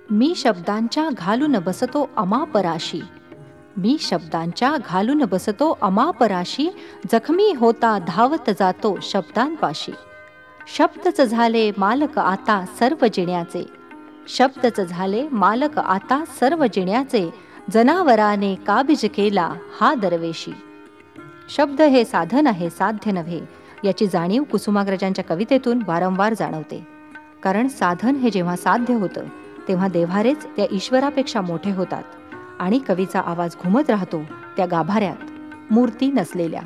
मी शब्दांच्या घालून बसतो अमापराशी, मी शब्दांच्या घालून बसतो अमापराशी, जखमी होता धावत जातो शब्दांपाशी. शब्दच झाले मालक आता सर्व जिण्याचे, शब्दच झाले मालक आता सर्व जिण्याचे, जनावराने काबीज केला हा दरवेशी. शब्द हे साधन आहे, साध्य नव्हे, याची जाणीव कुसुमाग्रजांच्या कवितेतून वारंवार जाणवते. कारण साधन हे जेव्हा साध्य होतं तेव्हा देव्हारेच त्या ईश्वरापेक्षा मोठे होतात आणि कवीचा आवाज घुमत राहतो त्या गाभाऱ्यात, मूर्ती नसलेल्या.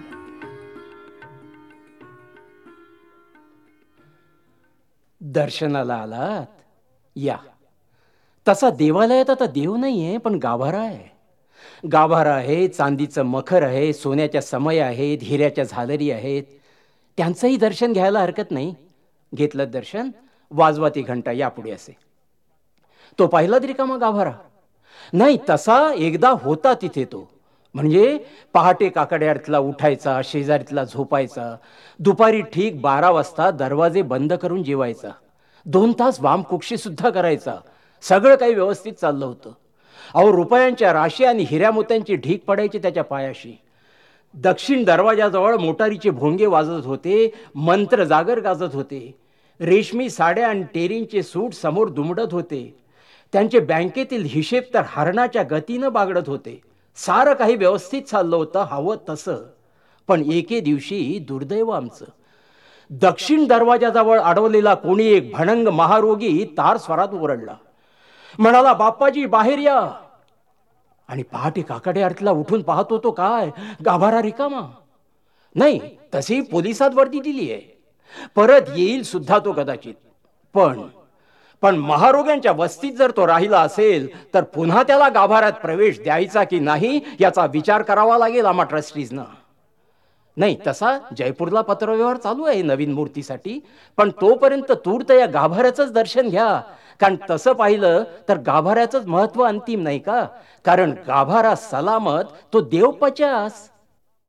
दर्शनाला आलात? या. तसा देवालयात आता देव नाहीये, पण गाभारा आहे. गाभारा आहे, चांदीचं मखर आहे, सोन्याच्या समय आहेत, हिऱ्याच्या झालरी आहेत. त्यांचंही दर्शन घ्यायला हरकत नाही. घेतलं दर्शन, वाजवा ती घंटा, यापुढे असे. तो पाहिला रिकामा गाभारा नाही, तसा एकदा होता तिथे तो. म्हणजे पहाटे काकड्यातला उठायचा, शेजारीतला झोपायचा, दुपारी ठीक 12 वाजता दरवाजे बंद करून जेवायचा, 2 तास वामकुक्षी सुद्धा करायचा. सगळं काही व्यवस्थित चाललं होतं. अहो, रुपयांच्या राशी आणि हिऱ्यामोत्यांची ढीक पडायची त्याच्या पायाशी. दक्षिण दरवाजाजवळ मोटारीचे भोंगे वाजत होते, मंत्र जागर गाजत होते. रेशमी साड्या आणि टेरींचे सूट समोर दुमडत होते. त्यांचे बँकेतील हिशेब तर हरणाच्या गतीनं बागडत होते. सारं काही व्यवस्थित चाललं होतं, हवं तसं. पण एके दिवशी दुर्दैव आमचं. दक्षिण दरवाजाजवळ अडवलेला कोणी एक भणंग महारोगी तार स्वरात ओरडला, म्हणाला, बाप्पाजी बाहेर या. आणि पहाटे काकडे आरतीला उठून पाहतो तो काय, गाभारा रिकामा नाही. तशी पोलिसात वर्दी दिली आहे, परत येईल सुद्धा तो कदाचित. पण महारोग्यांच्या वस्तीत जर तो राहिला असेल तर पुन्हा त्याला गाभाऱ्यात प्रवेश द्यायचा की नाही याचा विचार करावा लागेल आम्हा ट्रस्टीजना. नाही, तसा जयपूरला पत्रव्यवहार चालू आहे नवीन मूर्तीसाठी, पण तोपर्यंत तूर्त या गाभाऱ्याचंच दर्शन घ्या. कारण तसं पाहिलं तर गाभाऱ्याचंच महत्व अंतिम नाही का? कारण गाभारा सलामत तो देव 50.